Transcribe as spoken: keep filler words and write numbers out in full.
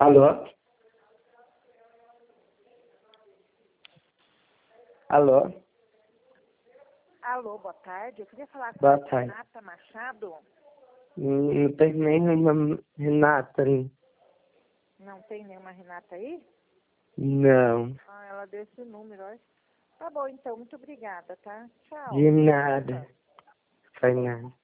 Alô? Alô? Alô, boa tarde. Eu queria falar com Boa a tarde. Renata Machado. Hum, Não tem nenhuma Renata ali. Não tem nenhuma Renata aí? Não, Ah, ela deu esse número, olha. Tá bom, então. Muito obrigada, tá? Tchau. de nada. Foi nada.